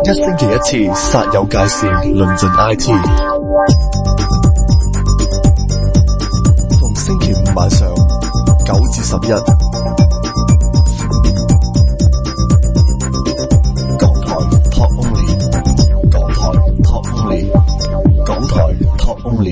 一星期一次，煞有介事，論盡 IT。逢星期五晚上9至11，港台 Talk Only， 港台 Talk Only， 港台 Talk Only。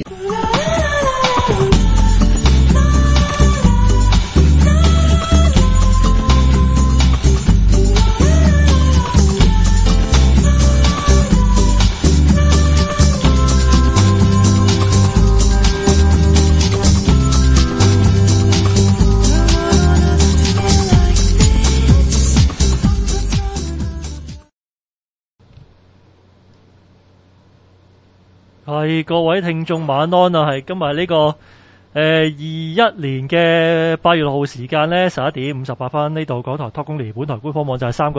係各位聽眾晚安啊！係今日呢個21年嘅8月6號時間咧11點58分，呢度港台 Talk Only 本台官方網站係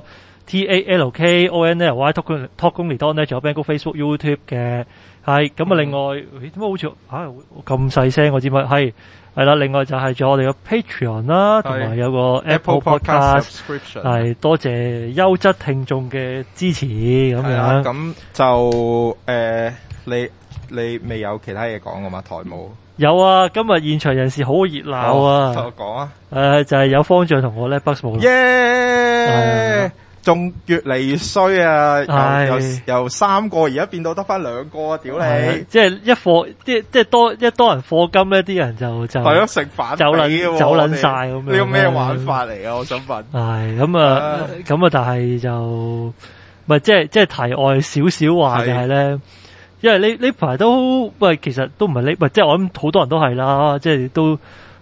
3個W.TALKONLY Talk Only.net， 仲有 Bangkok Facebook YouTube 嘅。係咁啊！另外點解好似咁細聲？我知乜係啦。另外就係仲有我哋嘅 Patreon 啦，同埋有個 Apple Podcast， 係多謝優質聽眾嘅支持咁樣。 咁就你未有其他嘢講㗎嘛？台冇有啊！今日現場人士好熱鬧啊！ 同我講啊！ 就係有方丈同我咧 Bugs 冇耶！仲越嚟越衰啊！由3個而家變到得翻2個啊！屌你！ 即係一課，即係多人課金咧，啲人就係咯，食飯走撚晒咁樣。 呢個咩玩法嚟啊？我想問。 係咁啊，但係就唔係即係題外少少話就係咧。因為呢排都其實都唔係即係我諗好多人都係啦，即係都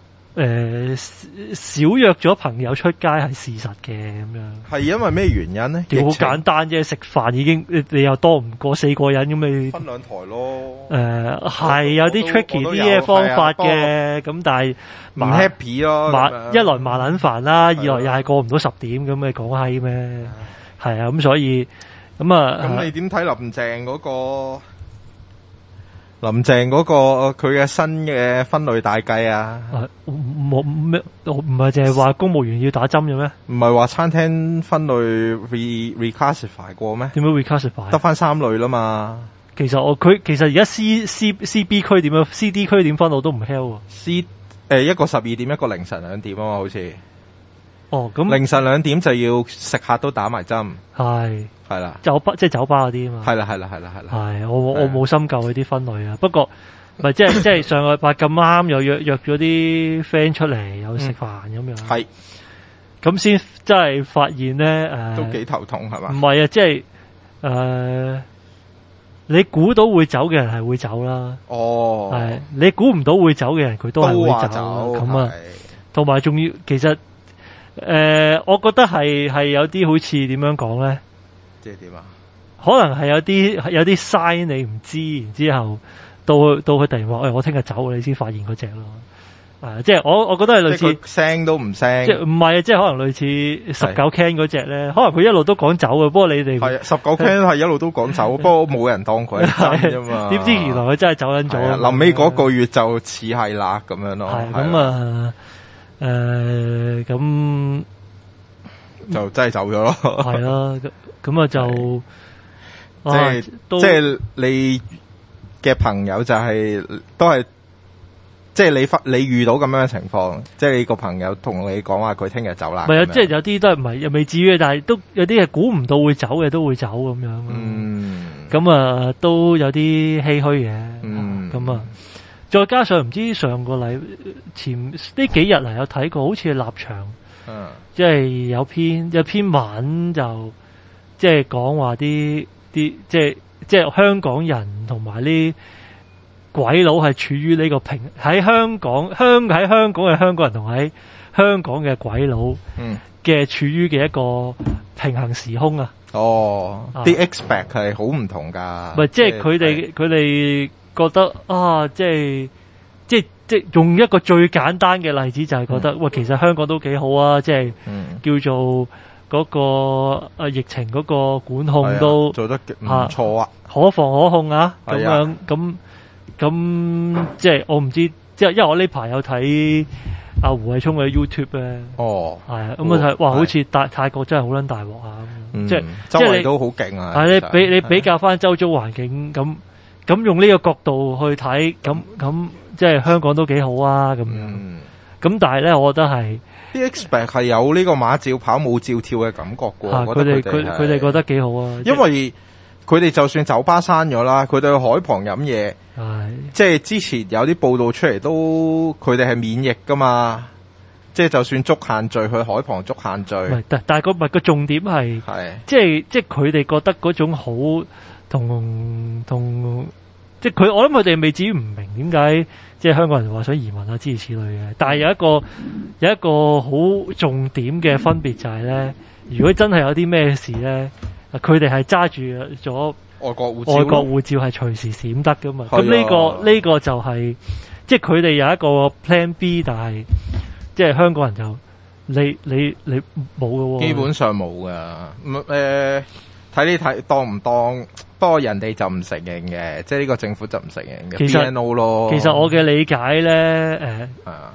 少約咗朋友出街係事實嘅咁樣。係因為咩原因咧？好簡單啫，食飯已經你又多唔過4個人咁，你分2台咯。係有啲 tricky 啲嘅方法嘅，咁但係唔 happy 咯。一來麻撚煩啦，二來又係過唔到10點咁，你講閪咩？係啊，咁所以咁你點睇林鄭嗰個？林鄭嗰個佢嘅新嘅分類大計啊， 冇咩，唔係淨係話公務員要打針嘅咩？ 唔係話餐廳分類 reclassify 過咩？ 點樣 reclassify？得翻3類啦嘛。 其實其實而家 C、B 區點樣 ，C、D 區點分我都唔 hell 喎。 一個12點，一個凌晨2點啊嘛，好似。 哦，咁凌晨2點就要食客都打埋針。係啦， 即係酒吧嗰啲啊嘛。 係啦。係我冇深究嗰啲分類啊。不過咪即係上個禮拜咁啱又約咗啲 friend 出嚟有食飯咁樣。係。咁先真係發現咧都幾頭痛係嘛？ 唔係啊，即係你估到會走嘅人係會走啦。哦。係你估唔到會走嘅人佢都係會走咁啊。同埋仲要其實我覺得係有啲好似點樣講咧？即係點啊？可能係有啲 sign 你唔知，然之後到佢突然話，我聽日走，你先發現嗰隻咯。即係我覺得係類似聲都唔聲，即係唔係啊？即係可能類似19 can 嗰隻咧，可能佢一路都講走嘅，不過你哋係19 can 係一路都講走，不過冇人當佢係真啫嘛。點知原來佢真係走緊咗， 臨尾嗰個月就似係啦咁樣咯。係咁啊，咁就真係走咗咯。 係啦。咁啊就即係你嘅朋友就都係即係你遇到咁樣嘅情況，即係你個朋友同你講話佢聽日走啦。唔係啊，即係有啲都係唔係又未至於，但係都有啲係估唔到會走嘅都會走咁樣。咁啊都有啲唏噓嘅。咁啊再加上唔知上個禮前呢幾日嚟有睇過，好似立場，即係有篇文就。即係講話啲即係香港人同埋啲鬼佬係處於呢個喺香港嘅香港人同喺香港嘅鬼佬嘅處於嘅一個平衡時空啊！ 啲 expect 係好唔同㗎。 唔係即係佢哋覺得啊，即係用一個最簡單嘅例子就係覺得喂，其實香港都幾好啊！即係叫做。嗰個疫情嗰個管控都做得唔錯啊， 可防可控啊，咁樣咁即係我唔知，即係因為我呢排有睇阿胡慧聰嘅 YouTube 咧。係啊，咁啊睇，哇，好似泰國真係好撚大鑊啊！即係周圍都好勁啊。 係你比較翻周遭環境咁用呢個角度去睇，咁即係香港都幾好啊咁樣。咁但係咧，我覺得係啲 expect 係有呢個馬照跑舞照跳嘅感覺嘅。 佢哋覺得幾好啊， 因為佢哋就算酒吧閂咗啦，佢哋去海旁飲嘢，即係之前有啲報道出嚟都，佢哋係免疫噶嘛。即係就算捉限聚，去海旁捉限聚。 但係個重點係，即係佢哋覺得嗰種好同即係佢，我諗佢哋未至於唔明點解即係香港人話想移民啊諸如此類嘅。但係有一個好重點嘅分別就係咧，如果真係有啲咩事咧，佢哋係揸住咗外國護照係隨時閃得噶嘛。咁呢個就係即係佢哋有一個 plan B， 但係即係香港人就你冇㗎喎。 基本上冇噶。睇你當唔當？不過人哋就唔承認嘅，即係呢個政府就唔承認嘅。BNO 咯。其實我嘅理解咧，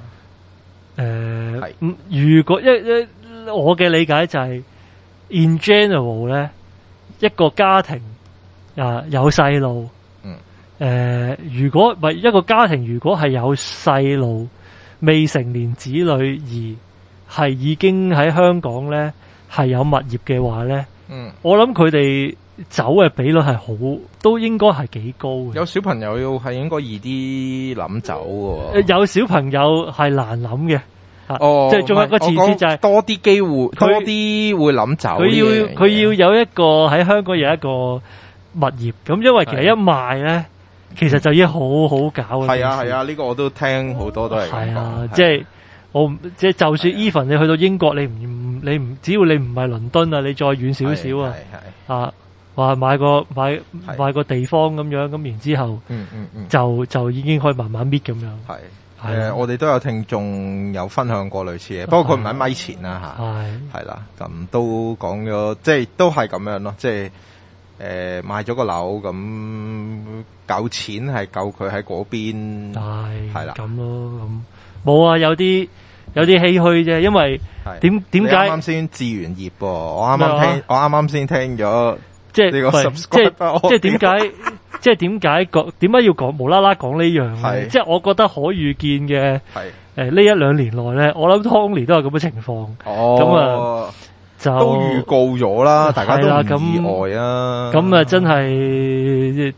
如果我嘅理解就係 in general 咧，一個家庭有細路，如果唔係一個家庭，如果係有細路未成年子女而係已經喺香港咧係有物業嘅話咧，我諗佢哋走嘅比率係都應該係幾高嘅。 有小朋友係應該易啲諗走嘅。 有小朋友係難諗嘅。即係仲有一個前提就係多啲機會，多啲會諗走。 佢要有一個喺香港有一個物業，咁因為其實一賣咧，其實就已經好好搞。 係啊，呢個我都聽好多都係。 係啊，即係就算 even 你去到英國，你唔只要你唔係倫敦啊，你再遠少少啊，話買個地方咁樣，咁然之後就已經可以慢慢搣咁樣。 我哋都有聽眾有分享過類似嘅，不過佢唔喺咪前啦吓。係啦，咁都講咗，即係都係咁樣咯，即係買咗個樓咁夠錢係夠佢喺嗰邊係啦咁咯，咁冇啊，有啲唏噓啫，因為點解啱啱先置完業喎，我啱啱先聽咗， 即係呢個即係點解？即係點解要講無啦啦講呢樣咧？即係我覺得可預見嘅，呢一兩年內咧，我諗 Tony 都有咁嘅情況。咁就都預告咗啦，大家都唔意外啊。 咁啊，真係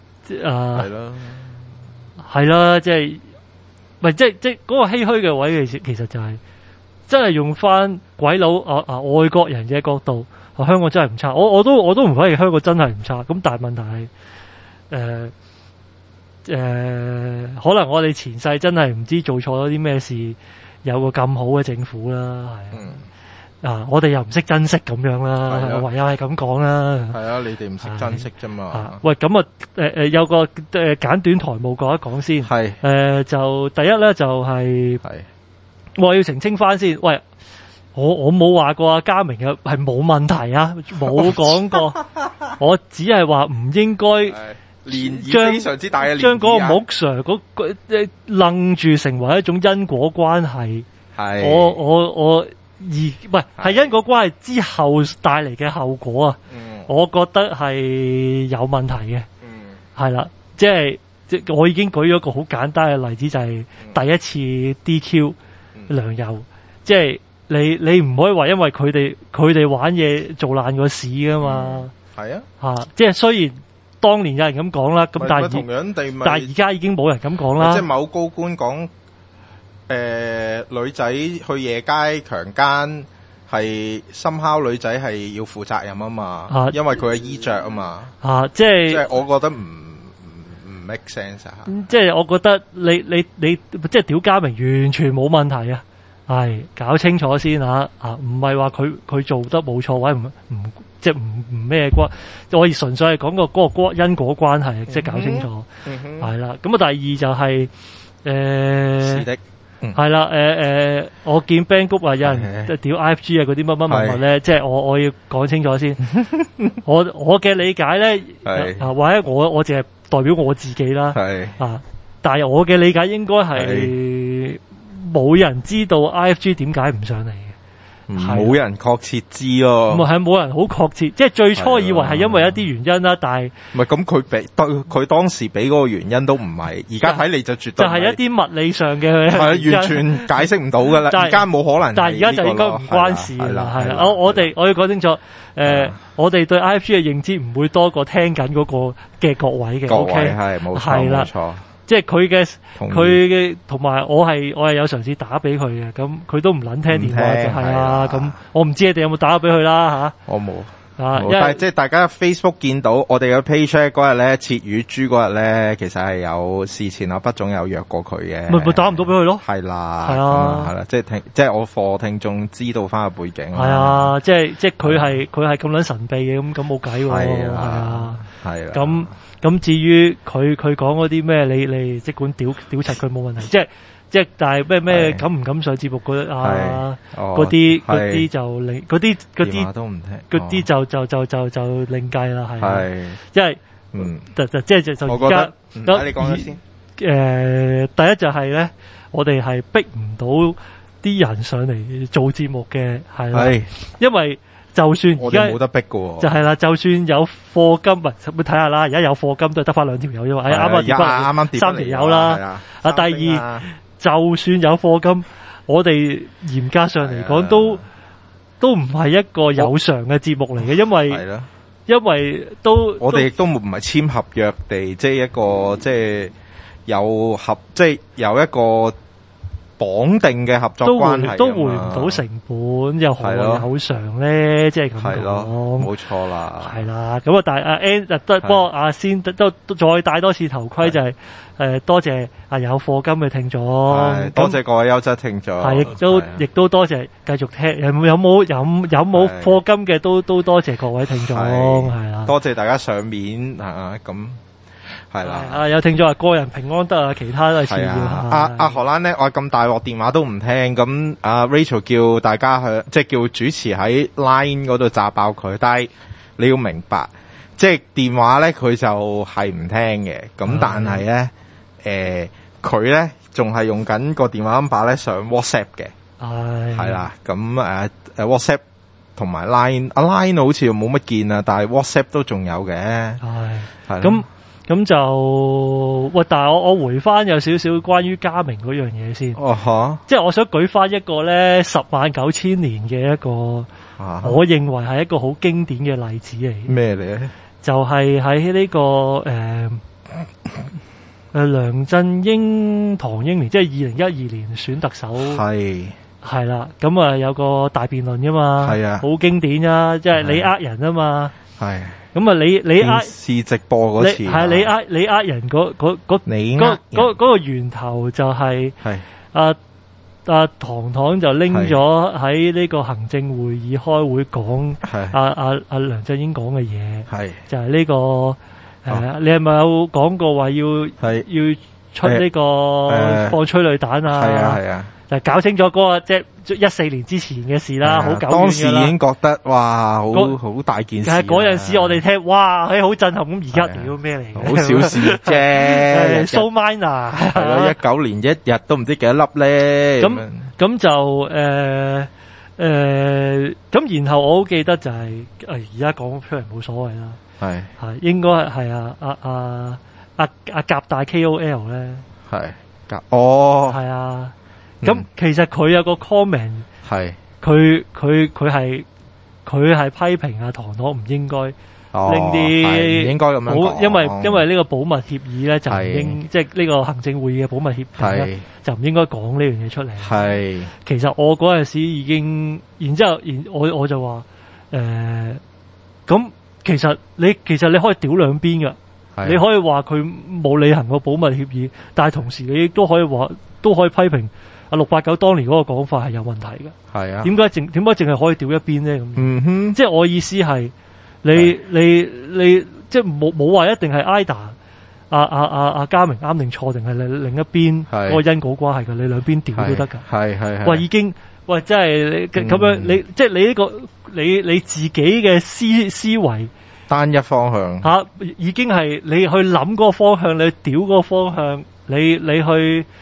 係啦，即係唔係即係嗰個唏噓嘅位，其實就係真係用翻鬼佬外國人嘅角度，香港真係唔差。我都唔可以香港真係唔差。咁但係問題係。可能我哋前世真係唔知做錯咗啲咩事，有個咁好嘅政府啦，係我哋又唔識珍惜咁樣啦，唯有係咁講啦。 係啊，你哋唔識珍惜啫嘛。 喂，咁有個簡短台務講一講先。就第一咧就係我要澄清翻先。喂，我冇話過嘉明係冇問題啊，冇講過。我只係話唔應該。 漣漪非常之大嘅漣漪， 將嗰個木 Sir 嗰楞住成為一種因果關係。我係因果關係之後帶嚟嘅後果啊。我覺得係有問題嘅。係啦，即係我已經舉咗一個好簡單嘅例子，就係第一次 DQ 梁游，即係你唔可以話因為佢哋玩嘢做爛個市噶嘛。係即係雖然。當年有人咁講啦，咁但係而家已經冇人咁講啦。 即係某高官講，女仔去夜街強姦係somehow女仔係要負責任啊嘛，因為佢嘅衣着啊嘛。 即係我覺得唔 make sense 啊。 即係我覺得你即係屌嘉明完全冇問題啊，係搞清楚先吓唔係話佢做得冇錯位唔。即係唔咩關，我純粹係講個嗰個因果關係，即係搞清楚，係啦。咁第二就係係啦，我見 Bang 谷話有人屌 IFG 啊嗰啲乜乜物咧，即係我要講清楚先。我嘅理解咧，或者我淨係代表我自己啦，但係我嘅理解應該係冇人知道 IFG 點解唔上嚟嘅， 冇人確切知咯。 係冇人好確切，即係最初以為係因為一啲原因啦，但係唔係咁佢當時俾嗰個原因都唔係，而家睇嚟就絕對就係一啲物理上嘅， 係完全解釋唔到噶啦。而家冇可能， 但係而家就應該唔關事啦。係啦，我要講清楚，我哋對 IFG 嘅認知唔會多過聽緊嗰個嘅各位嘅。 各位係冇錯冇錯。 即係佢嘅同埋我係有嘗試打俾佢嘅，咁佢都唔撚聽電話嘅，係啊，咁我唔知你哋有冇打俾佢啦吓。我冇但係即係大家 Facebook 見到我哋嘅 page 嗰日咧，切乳豬嗰日咧，其實係有事前阿畢總有約過佢嘅， 咪打唔到俾佢咯。 係啦， 係啊， 係啦，即係我課聽眾知道翻個背景。 係啊，即係佢係咁撚神秘嘅，咁冇計喎。係啊，係啦。 咁至於佢講嗰啲咩，你即管屌柒佢冇問題，即係但係咩敢唔敢上節目嗰啲就另嗰啲都唔聽， 嗰啲就另計啦，係，因為即係就而家你講咗先。 第一就係咧，我哋係逼唔到啲人上嚟做節目嘅，係啦，因為。就算而家冇得逼嘅， 就係啦。就算有課金，咪睇下啦。而家有課金都係得翻2條友啫嘛。啱跌3條友啦。第二，就算有課金，我哋嚴格上嚟講都唔係一個有償嘅節目嚟嘅，因為我哋亦都唔係簽合約地，即係一個即係有一個。綁定嘅合作關係都回唔到成本，又何有償咧？即係咁講， 冇錯啦。 係啦，咁啊，但係阿 N 不過阿先都再戴多次頭盔，就係多謝有課金嘅聽眾， 多謝各位優質聽眾， 係亦都多謝繼續聽。有冇課金嘅都多謝各位聽眾，係啦， 多謝大家上面咁。係啦， 有聽眾話個人平安得啊，其他都係次要。 阿荷蘭咧，我咁大鑊電話都唔聽，咁阿 Rachel 叫大家即係叫主持喺 Line 嗰度炸爆佢，但係你要明白，即係電話咧佢就係唔聽嘅，咁但係咧佢咧仲係用緊個電話 number 咧上 WhatsApp 嘅，係啦，咁WhatsApp 同埋 Line 好似冇乜見啊，但係 WhatsApp 都仲有嘅，係咁就但係我回翻有少少關於嘉明嗰樣嘢先。即係我想舉翻一個咧109000年嘅一個，我認為係一個好經典嘅例子嚟。 咩嚟咧？就係喺呢個梁振英唐英年，即係2012年選特首。係啦，咁啊有個大辯論噶嘛。係啊，好經典啊，即係你人啊嘛。係。咁啊！你電視直播嗰次係你人嗰個源頭就係唐就拎咗喺呢個行政會議開會講阿梁振英講嘅嘢，就係呢個你係咪有講過話要出呢個放催淚彈啊？係啊。就搞清楚嗰個即係14年之前嘅事啦，好久遠㗎啦。當時已經覺得哇，好大件事。係嗰陣時我哋聽，哇，好震撼咁。而家屌咩嚟？好小事啫。So minor 係咯，19年一日都唔知幾多粒咧。咁就咁，然後我好記得就係而家講出嚟冇所謂啦。係應該係阿夾大 KOL 咧。係係啊。咁其實佢有個 comment 係佢係批評唐唔應該拎啲唔應該咁樣講，因為呢個保密協議咧就唔應即係呢個行政會議嘅保密協議咧就唔應該講呢樣嘢出嚟。係其實我嗰陣時已經，然之後我就話咁其實你可以屌兩邊噶，你可以話佢冇履行過保密協議，但係同時你亦都可以批評。689當年嗰個講法係有問題嘅，係啊？點解淨係可以屌一邊咧？咁，即係我意思係你即係冇話一定係 IDA 阿嘉明啱定錯，定係另一邊嗰個因果關係嘅，你兩邊屌都得㗎。係喂，已經喂，即係你咁樣，你即係你呢個你自己嘅思維單一方向已經係你去諗嗰個方向，你去屌嗰個方向，你去。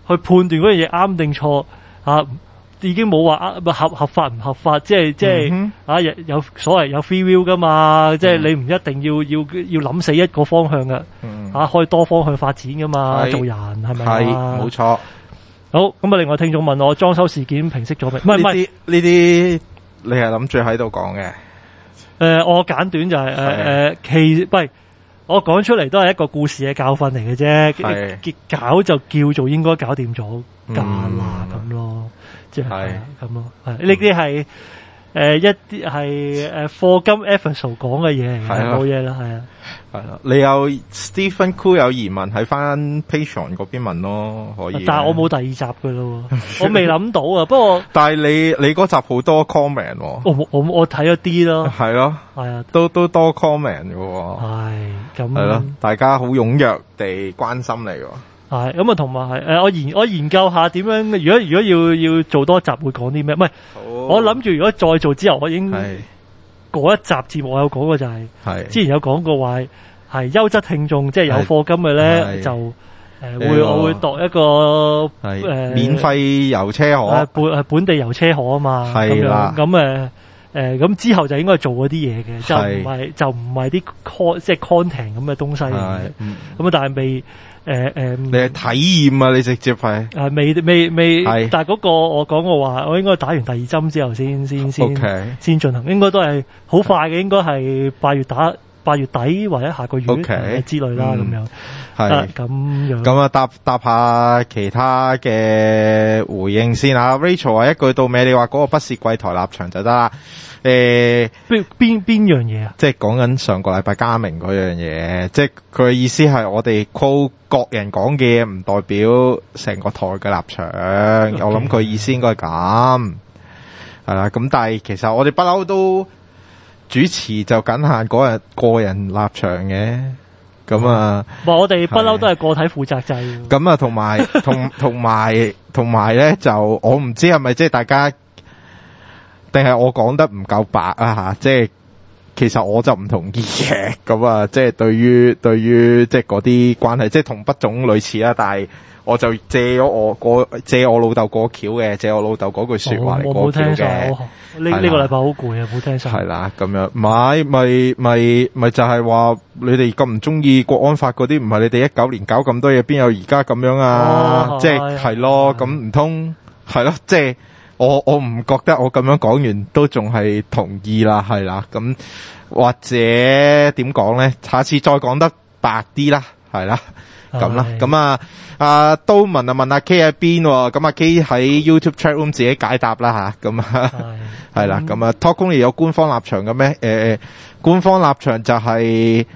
去判斷嗰樣嘢啱定錯啊，已經冇話合法唔合法，即係啊有所謂有 free will 噶嘛，即係你唔一定要諗死一個方向噶，可以多方向發展噶嘛，做人係咪？係冇錯。 好，咁啊，另外聽眾問我裝修事件平息咗未？唔係呢啲你係諗住喺度講嘅？ 我簡短就係喂，我講出嚟都係一個故事嘅教訓嚟嘅啫，結搞就叫做應該搞掂咗㗎啦咁咯，即係咁咯。呢啲係一啲係課金 episode 講嘅嘢嚟嘅，冇嘢啦，係啊。係啦，你有 Stephen Cool 有疑問喺翻 Patreon 嗰邊問咯，可以。但係我冇第二集噶咯，我未諗到啊。不過但係你嗰集好多 comment， 我睇咗啲咯。係咯，係啊，都多 comment 噶。係咁係咯，大家好踴躍地關心你。係咁啊，同埋我研究下點樣。如果要做多集會講啲咩？唔係，我諗住如果再做之後，我已經嗰一集節目我有講過就係之前有講過話。係優質聽眾，即係有課金嘅咧，就我會度一個免費油車河，本地油車河啊嘛，係啦，咁咁之後就應該做嗰啲嘢嘅，就唔係啲即係 content 咁嘅東西嚟嘅，咁但係未你係體驗啊，你直接係未，但係嗰個我講過話，我應該打完第二針之後先進行，應該都係好快嘅，應該係8月底或者下個月之類啦，咁樣係咁樣。咁啊，答下其他嘅回應先啊。Rachel 話一句到尾，你話嗰個不是櫃台立場就得啦。邊樣嘢啊？即係講緊上個禮拜嘉明嗰樣嘢，即係佢嘅意思係我哋 call 各人講嘅嘢唔代表成個台嘅立場。我諗佢意思應該係咁，係啦。咁但係其實我哋不嬲都。主持就僅限嗰日個人立場嘅，咁啊，我哋不嬲都係個體負責制。咁啊，同埋咧，就我唔知係咪即係大家，定係我講得唔夠白啊吓？即係其實我就唔同意嘅，咁啊，即係對於即係嗰啲關係，即係同不總類似啦，但係。我就借我老豆過橋嘅，借我老豆嗰句說話嚟過橋嘅。呢個禮拜好攰啊，冇聽晒。係啦，咁樣咪就係話你哋咁唔中意國安法嗰啲，唔係你哋19年搞咁多嘢，邊有而家咁樣啊？即係咯，咁唔通係咯？即係我唔覺得我咁樣講完都仲係同意啦，係啦。咁或者點講咧？下次再講得白啲啦，係啦。咁啦，咁都問阿 K 喺邊，咁阿 K 喺 YouTube chat room 自己解答啦吓，咁係啦，咁Talk Only有官方立場嘅咩？官方立場就係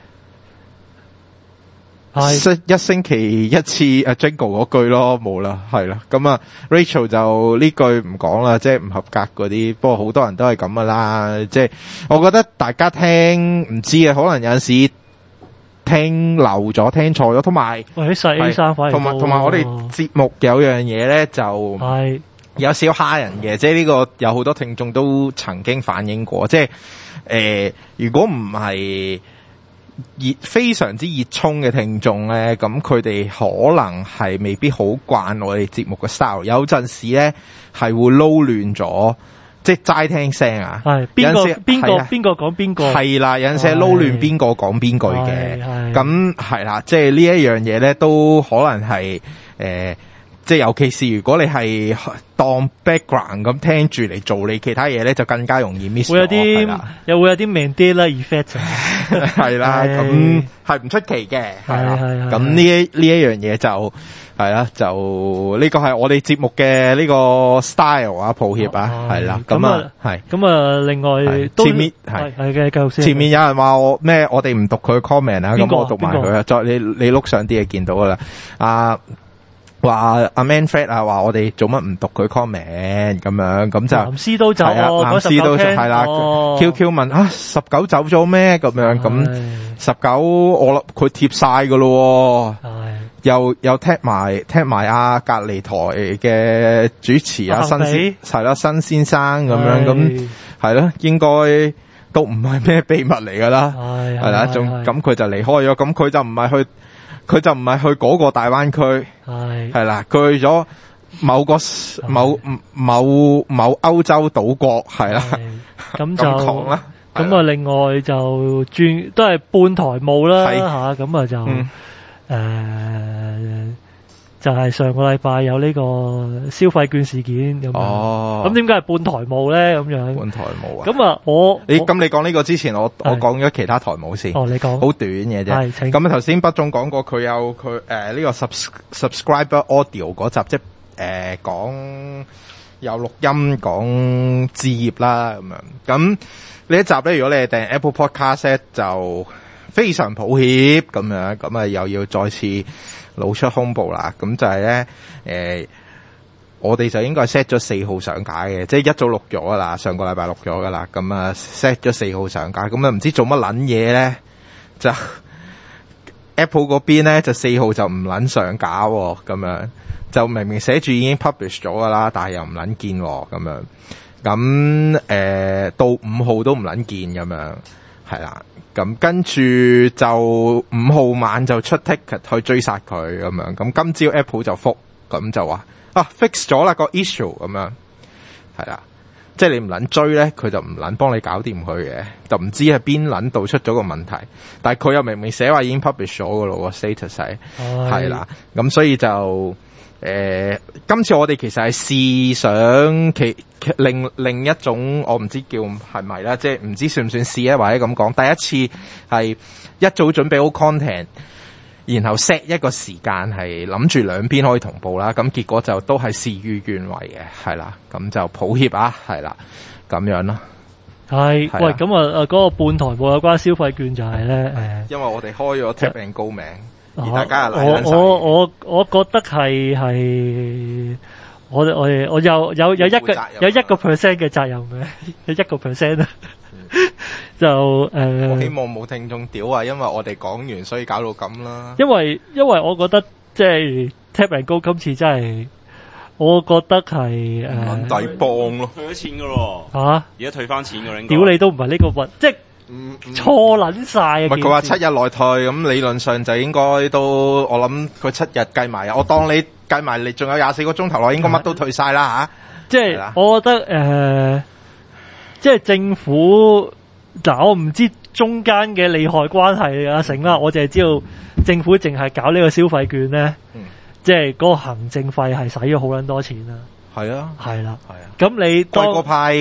一星期一次Jingle 嗰句咯，冇啦，係啦，咁Rachel 就呢句唔講啦，即係唔合格嗰啲，不過好多人都係咁噶啦，即係我覺得大家聽唔知啊，可能有陣時。聽漏咗，聽錯咗，同埋同埋我哋節目有樣嘢咧，就有少蝦人嘅，即係呢個有好多聽眾都曾經反映過，即係如果唔係非常之熱衷嘅聽眾咧，咁佢哋可能係未必好慣我哋節目嘅 style， 有陣時咧係會撈亂咗。即係齋聽聲啊！係邊個講邊個？係啦，有陣時撈亂邊個講邊句嘅。咁係啦，即係呢一樣嘢咧，都可能係即係尤其是如果你係當 background 咁聽住嚟做你其他嘢咧，就更加容易 miss 咗。會有啲 Mandela effect。係啦，咁係唔出奇嘅。係。咁呢一樣嘢就。係啦，就呢個係我哋節目嘅呢個 style 啊，抱歉啊，係啦，咁係，咁另外前面係嘅繼續先。前面有人話我咩？我哋唔讀佢 comment 啊，咁我讀埋佢啊。再你碌上啲嘢見到噶啦，話阿 Manfred 啊，話我哋做乜唔讀佢 comment 咁樣，咁就藍絲都走，藍絲都係啦。QQ 問19走咗咩？咁樣咁19我佢貼晒噶咯。又踢埋隔離台嘅主持新先生咁樣，咁係咯，應該都唔係咩秘密嚟噶啦，係啦，咁佢就離開咗，咁佢就唔係去佢就唔係去嗰個大灣區，係啦，佢去咗某個某歐洲島國，係啦， 咁就講啦。咁啊，另外就轉都係半台務啦吓，咁啊就就係上個禮拜有呢個消費券事件咁。咁點解係半台務咧？咁樣半台務啊？ 咁啊，咁你講呢個之前，我講咗其他台務先。 你講好短嘅啫。咁頭先北總講過，佢有佢呢個 subscriber audio 嗰集，即係講有錄音講置業啦咁樣。咁呢一集咧，如果你係訂 Apple Podcast 就非常抱歉咁樣，咁啊又要再次露出胸部啦。咁就係咧，我哋就應該 set 咗4號上架嘅，即係一早錄咗噶啦，上個禮拜錄咗噶啦。咁啊 set 咗4號上架，咁啊唔知做乜撚嘢咧，就 Apple 嗰邊咧就4號就唔撚上架喎，咁樣就明明寫住已經 publish 咗噶啦，但係又唔撚見喎，咁樣。咁到5號都唔撚見咁樣，係啦。咁跟住就5號晚就出 ticket 去追殺佢咁樣。咁今朝 Apple 就覆，咁就話fix 咗啦個 issue 咁樣，係啦。即係你唔撚追咧，佢就唔撚幫你搞掂佢嘅，就唔知係邊撚度出咗個問題。但係佢又明明寫話已經 publish 咗噶咯個 status 係啦。咁所以就今次我哋其實係試想另一種，我唔知叫係咪啦，即係唔知算唔算試咧，或者咁講。第一次係一早準備好 content， 然後 set 一個時間係諗住兩邊可以同步啦。咁結果就都係事與願違嘅，係啦。咁就抱歉啊，係啦，咁樣咯。 係，喂，咁嗰個半台務有關消費券就係咧， 因為我哋開咗 Tap and Go 名。而大家我覺得係我有1% 嘅責任嘅，有1% 啊。就我希望冇聽眾屌啊，因為我哋講完所以搞到咁啦。 因為我覺得即係 Tap and Go 今次真係，我覺得係唔抵幫咯， 退咗錢噶咯。 而家退翻錢噶啦。 屌你都唔係呢個運，即係。錯撚晒啊！ 唔係佢話7日內退，咁理論上就應該都，我諗佢7日計埋，我當你計埋你仲有24個鐘頭內，應該乜都退晒啦吓。 即係我覺得即係政府嗱，我唔知中間嘅利害關係啊成啦，我淨係知道政府淨係搞呢個消費券咧，即係嗰個行政費係使咗好撚多錢啦。係啊，係啦，係啊。咁你當個派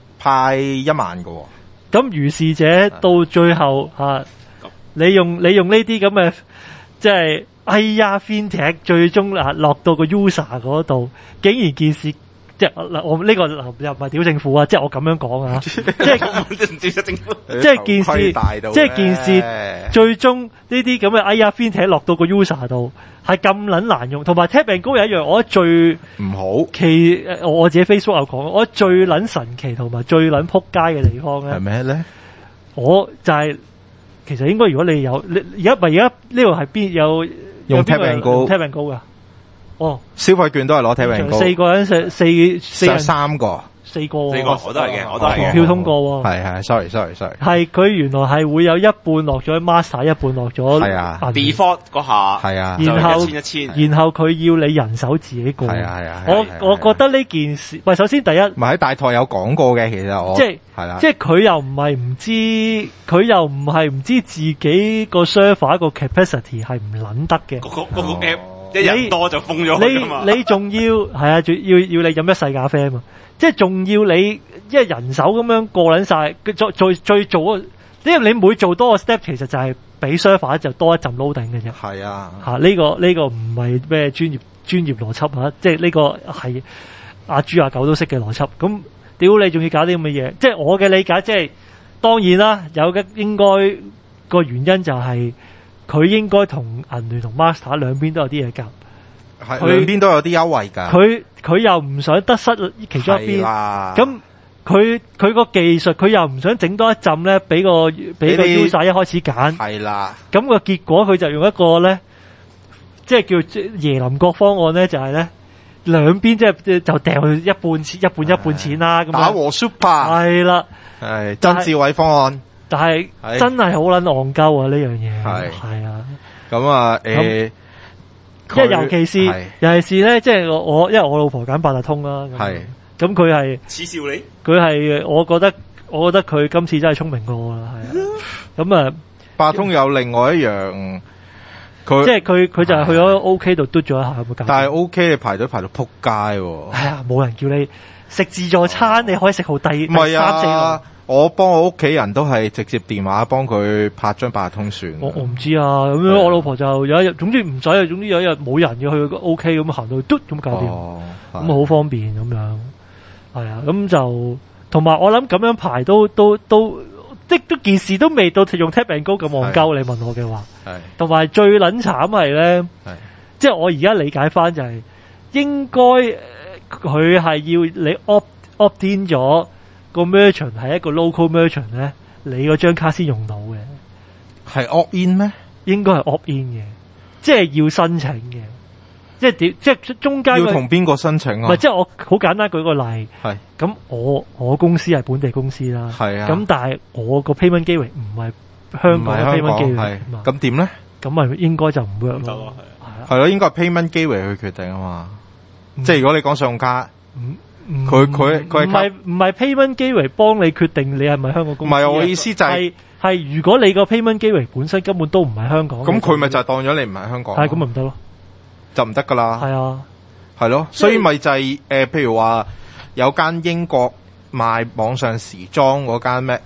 1萬喎。 咁如是者到最後你用呢啲咁嘅，即係FinTech 最終落到個 user 嗰度，竟然件事即係我呢個又唔係屌政府啊，即係我咁樣講啊，即係政府，即係件事最終呢啲咁嘅FinTech 落到個 user 度係咁撚難用，同埋 Tap and Go 有一樣我覺得最唔好， 我自己 Facebook 有講，我覺得最撚神奇同埋最撚撲街嘅地方咧係咩咧？我就係其實應該如果你有而家呢度係邊有用 Tap and Go 噶？ 消費券都係攞 Tap and Go， 4個人四人 3個。 4個我都係嘅，我都係嘅。 票通過係 sorry 係佢原來係會有一半落咗 master， 一半落咗 default 嗰下係啊， 然後 1000 然後佢要你人手自己過係我覺得呢件事喂，首先第一唔係喺大台有講過嘅，其實我即係佢又唔係唔知，佢又唔係唔知自己個 server 個 capacity 係唔撚得嘅， 個 app 一人多就封咗佢㗎嘛， 你仲要係啊，仲要你飲一世咖啡啊嘛，即係仲要你即係人手咁樣過撚晒，再做，因為你每做多個 step， 其實就係俾 server 就多一陣 loading 嘅啫。係啊，呢個唔係咩專業邏輯啊，即係呢個係阿豬阿狗都識嘅邏輯。咁屌你仲要搞啲咁嘅嘢，即係我嘅理解，即係當然啦，有嘅應該個原因就係佢應該同銀聯同 Master 兩邊都有啲嘢夾。 係兩邊都有啲優惠噶， 佢又唔想得失其中一邊，咁佢個技術佢又唔想整多一陣咧，俾個 user 一開始揀，係啦，咁個結果佢就用一個咧，即係叫椰林國方案咧，就係咧兩邊就掉去一半錢啦，咁打和 super 係啦， 係曾志偉方案， 但係真係好撚戇鳩啊呢樣嘢，係啊。 咁啊因為尤其是咧，即係我因為我老婆揀八達通啦，咁佢係恥笑你， 佢係我覺得佢今次真係聰明過我啦，係啊，咁啊， 八達通有另外一樣， 即係佢就係去咗 OK 度嘟咗一下咁搞， 但係 OK 你排隊排到撲街喎， 係啊，冇人叫你食自助餐，你可以食好低， 唔係啊。我幫我屋企人都係直接電話幫佢拍張八達通算。 我唔知啊，咁樣我老婆就有一日，總之唔使啊，總之有一日冇人嘅去 OK 咁行到去嘟咁搞掂，咁好方便咁樣。係啊，咁就同埋我諗咁樣排都即都件事都未到用 Tap and Go 咁戇鳩。你問我嘅話，同埋最撚慘係咧，即係我而家理解翻就係應該佢係要你 opt in 咗。個 merchant 係一個 local merchant 咧，你嗰張卡先用到嘅， 係 opt in 咩？ 應該係 opt in 嘅，即係要申請嘅，即係點？即係中間要同邊個申請啊？ 唔係，即係我好簡單舉個例，係咁我公司係本地公司啦，係啊，咁但係我個 payment gateway 唔係香港嘅 payment gateway， 咁點咧？ 咁咪應該就唔 work 咯， 係咯，應該係 payment gateway 去決定啊嘛，即係如果你講信用卡。佢唔係 payment gateway 幫你決定你係咪香港公司？唔係我意思就係如果你個 payment gateway 本身根本都唔係香港，咁佢咪就係當咗你唔係香港？係咁咪唔得咯，就唔得噶啦。係啊，係咯，所以咪就係譬如話有間英國賣網上時裝嗰間咩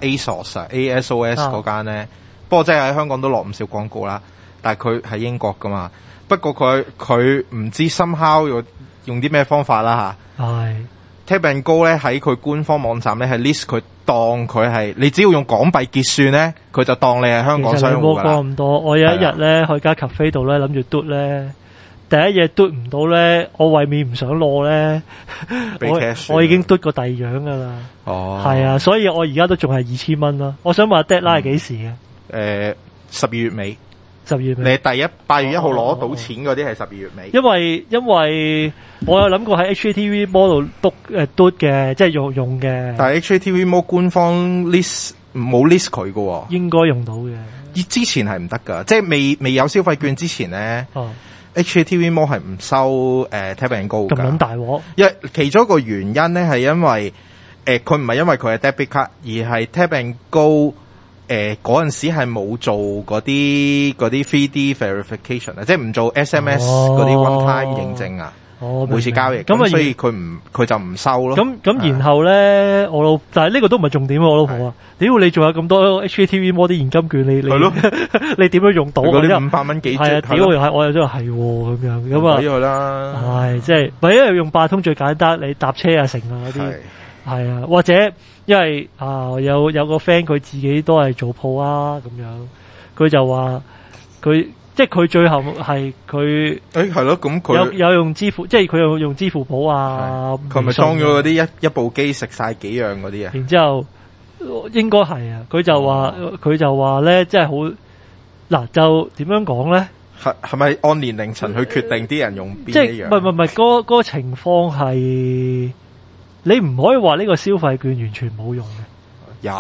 ASOS 嗰間咧，不過真係喺香港都落唔少廣告啦。但係佢係英國噶嘛，不過佢唔知 somehow 用啲咩方法啦吓。係。Tap and Go 咧喺佢官方網站咧係 list 佢當佢係你只要用港幣結算咧，佢就當你係香港商戶㗎啦。其實冇講咁多，我有一日咧去間 cafe 度咧諗住嘟咧，第一嘢嘟唔到咧，我為免唔想攞咧，我已經嘟過第二樣㗎啦。哦，係啊，所以我而家都仲係2000蚊啦。我想問 deadline 係幾時嘅 ？12月尾。 12月尾， 你8月1號攞到錢嗰啲係12月尾。 因為我有諗過喺 HKTV Mall 度嘟嘅，即係用嘅。但係 HKTV Mall 官方 list 冇 list 佢㗎， 應該用到嘅。 之前係唔得㗎，即係未有消費券之前咧。HKTV Mall 係唔收Tap and Go 㗎。咁撚大鑊！因為其中一個原因咧係因為佢唔係因為佢係 debit card，而係 Tap and Go。嗰陣時係冇做嗰啲 3D verification 啊，即係唔做 SMS 嗰啲 one time 認證啊。每次交易咁，所以佢就唔收咯。咁然後咧，但係呢個都唔係重點。我老婆話：屌你仲有咁多 HKTV Mall 啲現金券，你點樣用到？嗰啲500蚊幾？係啊，屌我又真係咁樣咁啊！俾佢啦。係即係，因為用八達通最簡單，你搭車啊成啊嗰啲。係啊，或者因為有個 friend 佢自己都係做鋪啊咁樣，佢就話佢即係佢最後係佢係咯，咁佢有用支付，即係佢有用支付寶啊，佢咪裝咗嗰啲一部機食晒幾樣嗰啲啊？然之後應該係啊，佢就話咧，即係好嗱，就點樣講咧？係咪按年齡層去決定啲人用邊一樣？唔係嗰個情況係。你唔可以話呢個消費券完全冇用嘅。有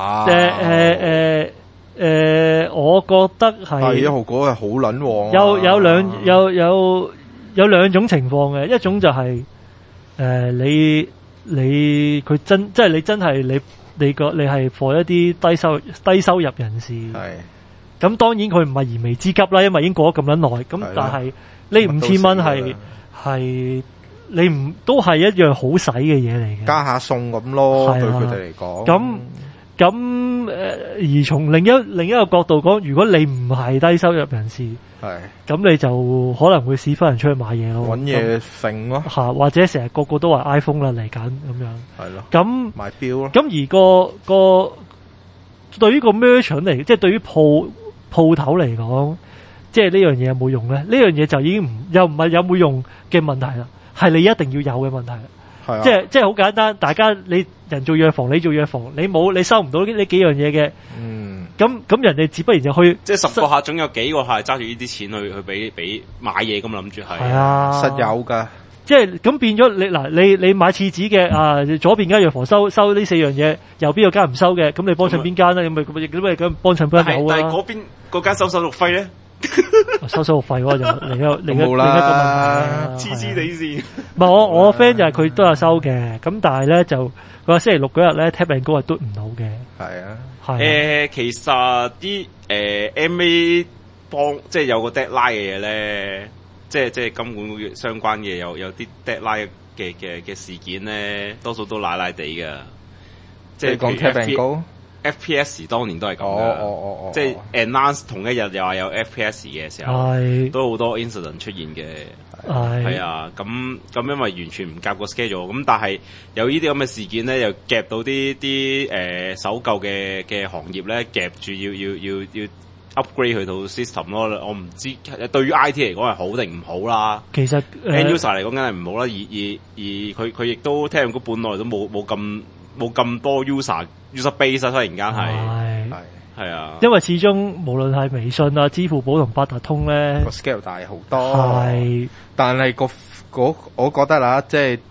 我覺得係。8月1號嗰個係好撚旺。有兩種情況嘅，一種就係佢真即係你真係你係 for 一啲低收入人士。係。咁當然佢唔係燃眉之急啦，因為已經過咗咁撚耐。咁但係呢5000蚊係。你唔都係一樣好使嘅嘢嚟嘅，加下餸咁咯，對佢哋嚟講。咁而從另一個角度講，如果你唔係低收入人士，咁你就可能會使翻人出去買嘢咯，揾嘢揈咯，或者成日個都話 iPhone 啦嚟緊咁樣，係咯。咁買錶咯。咁而個對於個 merchant 嚟，即係對於鋪頭嚟講，即係呢樣嘢有冇用咧？呢樣嘢就已經又唔係有冇用嘅問題啦。係你一定要有嘅問題，係即係好簡單。大家你人做藥房，你做藥房，你收唔到呢幾樣嘢嘅，咁人哋自不然就去， 即係10個客總有幾個客係揸住呢啲錢去俾買嘢咁諗住係， 係啊， 實有噶。 即係咁變咗你買廁紙嘅左邊間藥房收呢4樣嘢，右邊有間唔收嘅，咁你幫襯邊間咧？咁咪幫襯邊間好啊？ 但係嗰邊嗰間收手續費咧？ 收手續費嗰個就另一個問題黐黐地線。 唔係我 friend 就係佢都有收嘅，咁但係咧就佢話星期六嗰日咧 Tap and Go 係嘟唔到嘅。 係啊， 係其實啲MA 幫即係有個 deadline 嘅嘢咧，即係金管相關嘅有啲 deadline 嘅事件咧，多數都奶奶地噶。即係講 Tap and Go。FPS 當年都係咁嘅，即係 announce 同一日又話有 FPS 嘅時候，都好多 incident 出現嘅，係啊，咁因為完全唔夾個 schedule， 咁但係有呢啲咁嘅事件咧，又夾到啲守舊嘅行業咧，夾住要 upgrade 佢套 system 咯。我唔知對於 IT 嚟講係好定唔好啦。其實 end user 嚟講梗係唔好啦，而佢亦都聽講本來都冇咁多 user base， 突然間係啊，因為始終無論係微信啊、支付寶同八達通咧， 個 scale 大好多。但係我覺得啦，即係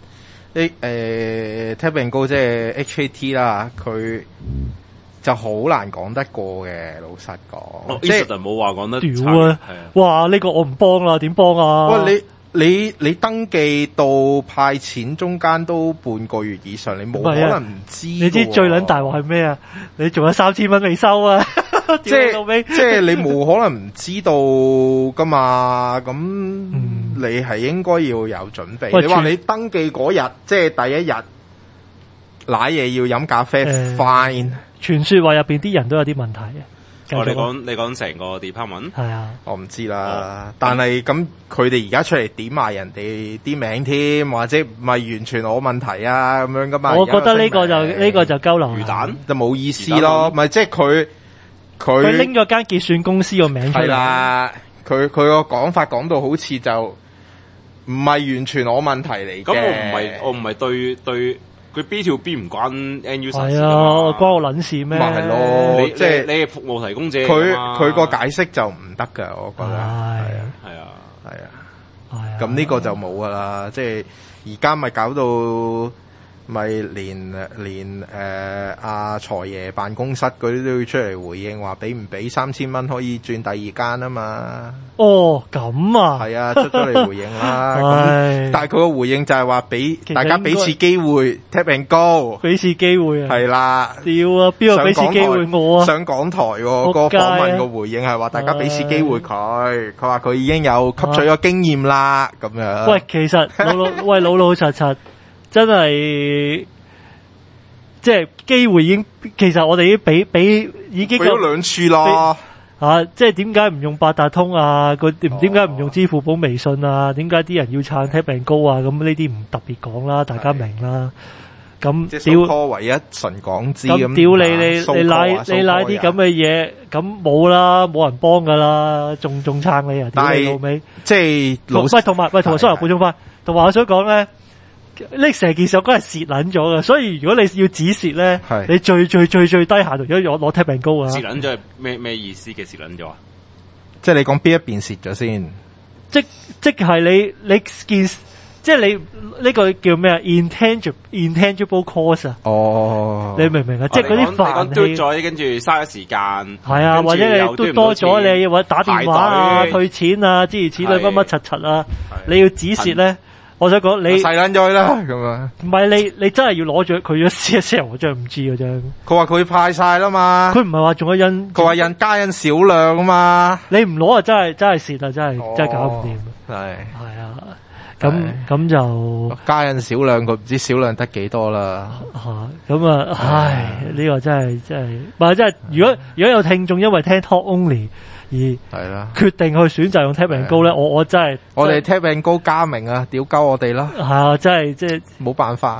Tap and Go 即係 HAT 啦，佢就好難講得過嘅。老實講， 即係冇話講得屌啊！哇，呢個我唔幫啦，點幫啊？ 喂，你登記到派錢中間都半個月以上，你冇可能唔知。 你知最撚大鑊係咩啊？你仲有3000蚊未收啊！ 即係你冇可能唔知道噶嘛？咁你係應該要有準備。你話你登記嗰日，即係第一日，瀨嘢要飲咖啡 fine。 傳說話入邊啲人都有啲問題嘅。 你講成個 department 係啊， 我唔知啦。但係咁佢哋而家出嚟點埋人哋啲名添，或者唔係完全我問題啊咁樣噶嘛？ 我覺得呢個就鳩流魚蛋就冇意思咯。咪即係佢拎咗間結算公司個名出嚟。係啦，佢個講法講到好似就唔係完全我問題嚟嘅。 咁我唔係對。佢 B 條 B 唔關 end user 事㗎嘛， 係啊，關我撚事咩？ 咪係咯， 即係你係服務提供者。 佢個解釋就唔得㗎，我覺得係啊。咁呢個就冇㗎啦，即係而家咪搞到咪連阿財爺辦公室嗰啲都要出嚟回應，話俾唔俾3000蚊可以轉第二間啊嘛。 哦，咁啊， 係啊，出咗嚟回應啦。但係佢個回應就係話俾大家俾次機會 Tap and Go， 俾次機會啊。 係啦， 屌啊，邊個俾次機會我啊？ 上港台個訪問個回應係話大家俾次機會佢話佢已經有吸取咗經驗啦，咁樣。 喂，其實老老實實。真係，即係機會已經，其實我哋已經已經俾咗2次啦。 即係點解唔用八達通啊？點解唔用支付寶、微信啊？點解啲人要撐 Tap and Go 啊？咁呢啲唔特別講啦，大家明啦。咁屌，唯一純港資咁， 屌你拉啲咁嘅嘢，咁冇啦，冇人幫噶啦，仲撐你啊？屌你老味， 即係同埋sorry補充翻，同埋我想講咧。呢成件事我覺得係蝕撚咗嘅，所以如果你要止蝕咧，你最低下度如果攞 Tap and Go啊， 蝕撚咗係咩意思嘅蝕撚咗啊？ 即係你講邊一邊蝕咗先？ 即係你件，即係你呢個叫咩啊 ？intangible cost 啊？ 哦， 你明唔明啊？即係嗰啲煩氣， 嘟咗跟住嘥咗時間， 係啊，或者你嘟多咗，你或者打電話啊、退錢啊、諸如此類乜乜柒柒啊，你要止蝕咧。我想講你細撚咗啦，咁啊！ 唔係你真係要攞咗佢咗試一試，我真係唔知嘅啫。 佢話佢派晒啦嘛， 佢唔係話仲有印， 佢話加印少量啊嘛。 你唔攞啊，真係蝕啊，真係搞唔掂。係啊，咁就加印少量，佢唔知少量得幾多啦。 咁啊，唉，呢個真係，唔係真係。如果有聽眾因為聽 Talk Only。係啦，決定去選擇用 Tap and Go 咧，我真係我哋 Tap and Go 加名啊，屌鳩我哋啦， 真係即係冇辦法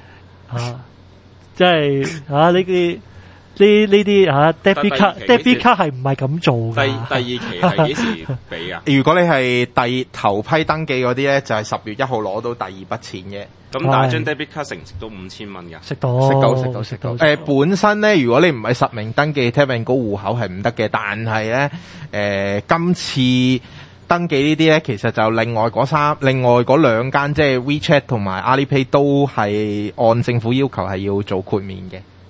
即係呢啲debit 卡係唔係咁做嘅？ 第二期係幾時俾啊？ 如果你係頭批登記嗰啲咧，就係10月1號攞到第二筆錢嘅。 咁但係張 debit 卡食唔食到5000蚊噶？ 食到。 本身咧，如果你唔係實名登記 Tap and Go 戶口係唔得嘅，但係咧，今次登記呢啲咧，其實就另外嗰兩間即係 WeChat 同埋 Alipay 都係按政府要求係要做豁免嘅。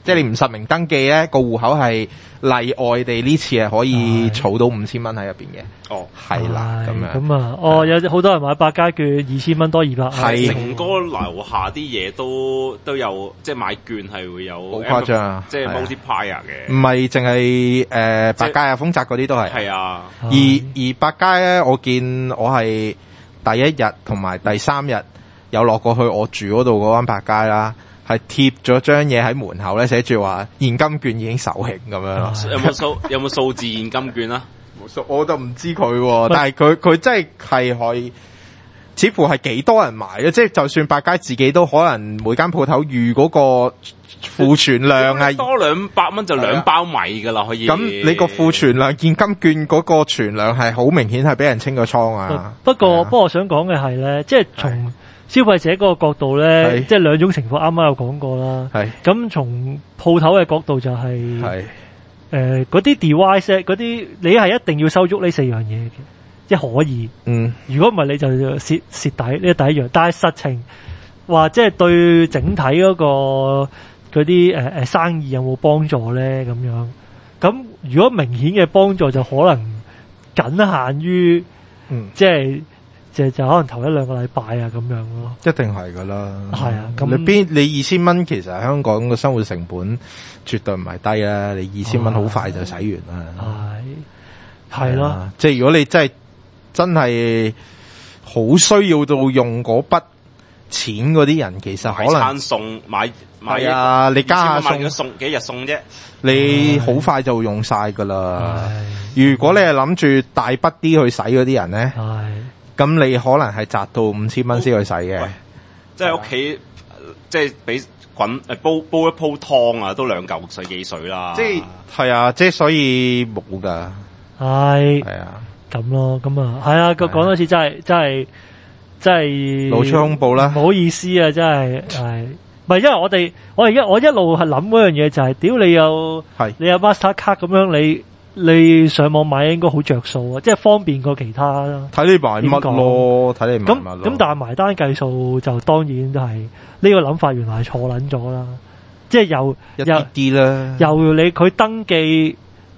即係你唔實名登記咧，個戶口係例外地呢次係可以儲到5000蚊喺入邊嘅。哦，係啦，咁樣。咁啊，有好多人買百佳券2000蚊多200。 係成哥樓下啲嘢都有，即係買券係會有。 好誇張啊！ 即係 multiplier 嘅。 唔係淨係百佳啊，豐澤嗰啲都係。 係啊。 而百佳咧，我見我係第一日同埋第3日有落過去我住嗰度嗰間百佳啦。係貼咗張嘢喺門口咧，寫住話現金券已經售罄咁樣咯。 有冇數字現金券啊？ 冇數，我就唔知佢，但係佢真係可以，似乎係幾多人買嘅，即係就算百佳自己都可能每間鋪頭預嗰個庫存量係多200蚊就2包米噶啦，可以。 咁你個庫存量現金券嗰個存量係好明顯係俾人清咗倉啊。 不過我想講嘅係咧，即係從消費者嗰個角度咧，即係兩種情況，啱啱有講過啦。咁從鋪頭嘅角度就係嗰啲 device 嗰啲，你係一定要收足呢4樣嘢嘅，即係可以。如果唔係你就蝕底，呢第一樣。但係實情話，即係對整體嗰啲生意有冇幫助咧？咁樣咁如果明顯嘅幫助，就可能僅限於即係。就可能頭1-2個禮拜啊咁樣咯， 一定係噶啦。係啊，咁你2000蚊其實香港嘅生活成本絕對唔係低啦。你2000蚊好快就使完啦。 係咯， 即係如果你真係好需要到用嗰筆錢嗰啲人，其實可能買餐餸買啊，你加下餸幾日餸啫， 你好快就用晒噶啦。如果你係諗住大筆啲去使嗰啲人咧，咁你可能係賺到5000蚊先去使嘅， 即係屋企即係俾煲一鋪湯啊，都2嚿幾水啦。 係啊，即係所以冇噶。 係啊，咁咯，咁啊，係啊，講多次真係露出恐怖啦， 唔好意思啊，真係唔係因為我一路係諗嗰樣嘢就係，屌你有 Mastercard 咁樣你上網買應該好着數啊，即係方便過其他。 睇你買乜咯，睇你買乜咯。 咁但係埋單計數就當然都係呢個諗法原來係錯撚咗啦。即係由一啲啦， 由佢登記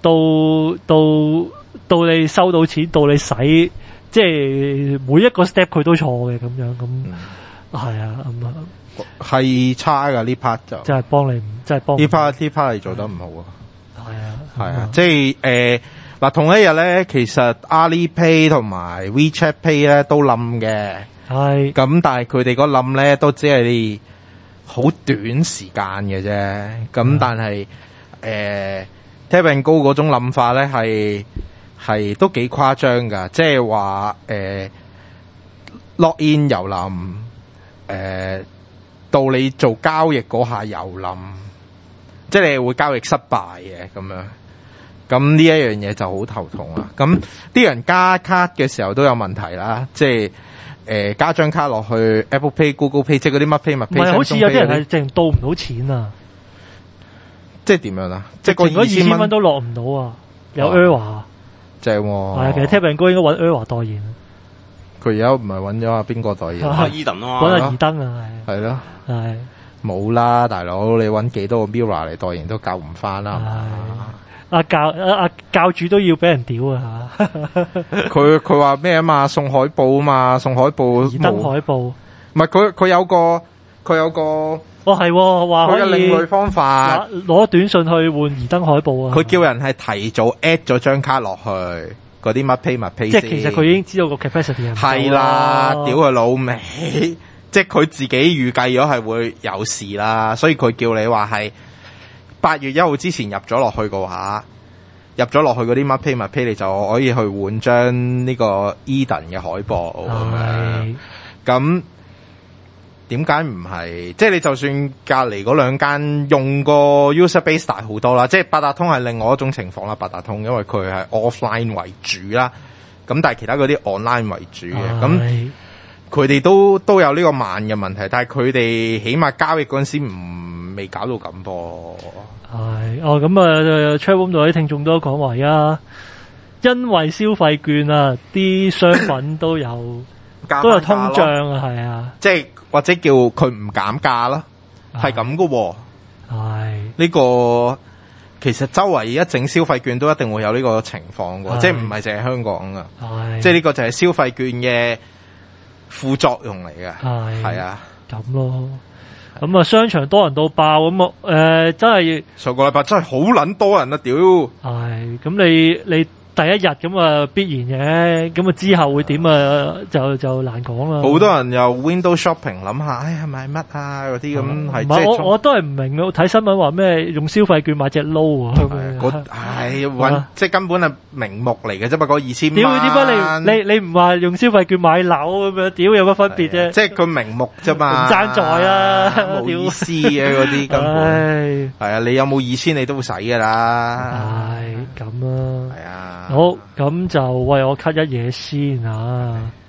到你收到錢到你使，即係每一個 step 佢都錯嘅咁樣咁。係啊，咁啊係差噶呢 part 就。 即係幫你，即係幫呢 part 你做得唔好啊。係啊，即係嗱，同一日咧，其實 Alipay 同埋 WeChat Pay 咧都冧嘅，咁但係佢哋嗰冧咧都只係好短時間嘅啫，咁但係Tap and Go 嗰種冧法咧係都幾誇張噶，即係話login 又冧，到你做交易嗰下又冧。即係你會交易失敗嘅咁樣，咁呢一樣嘢就好頭痛啦。咁啲人加卡嘅時候都有問題啦，即係加張卡落去 Apple Pay、Google Pay， 即係嗰啲乜 Pay 乜 Pay。唔係，好似有啲人係淨到唔到錢啊！即係點樣啊？即係個2000蚊都落唔到啊！有 error，正喎。係啊，其實 Tap and Go應該揾 error 代言。佢而家唔係揾咗阿邊個代言？阿伊登啊嘛，揾阿爾登啊，係咯，係。冇啦，大佬，你揾幾多個 Mirror 嚟代言都救唔翻啦，係嘛？教主都要俾人屌啊吓！佢話咩啊嘛？送海報啊嘛，送海報。爾登海報。唔係佢有個哦係話可以另類方法攞短信去換爾登海報啊！佢叫人係提早 at 咗張卡落去嗰啲乜 pay 乜 pay。即係其實佢已經知道個 capacity 係啦，屌佢老味！即係佢自己預計咗係會有事啦，所以佢叫你話係8月1號之前入咗落去嘅話，入咗落去嗰啲乜 pay 乜 pay，你就可以去換張呢個 Eden 嘅海報咁樣。咁點解唔係？即係你就算隔離嗰2間用個 user base 大好多啦，即係八達通係另外一種情況啦。八達通因為佢係 offline 為主啦，咁但係其他嗰啲 online 為主嘅咁。佢哋都有呢個慢嘅問題，但係佢哋起碼交易嗰陣時未搞到咁噃。係咁啊 ，Chatroom 度啲聽眾都講話啊，因為消費券啊，啲商品都有通脹啊，係啊，即係或者叫佢唔減價啦，係咁噶喎。係呢個其實周圍一整消費券都一定會有呢個情況㗎，即係唔係淨係香港㗎，即係呢個就係消費券嘅副作用嚟嘅，係啊， 咁咯。咁啊，商場多人到爆咁真係上個禮拜真係好撚多人啊！屌， 係咁你第一日咁啊必然嘅，咁啊之後會點啊就難講啦。 好多人又 window shopping 諗下，唉係買乜啊嗰啲咁係。 唔係我都係唔明嘅，睇新聞話咩用消費券買隻撈啊？ 即係根本係名目嚟嘅啫嘛，嗰2000蚊。 屌點解你唔話用消費券買樓咁樣？屌有乜分別啫？ 即係佢名目啫嘛， 唔爭在啦， 冇意思嘅嗰啲根本。係啊，你有冇2000你都會使㗎啦。 係咁啊。 係啊。 好，咁就喂我 cut 一嘢先啊。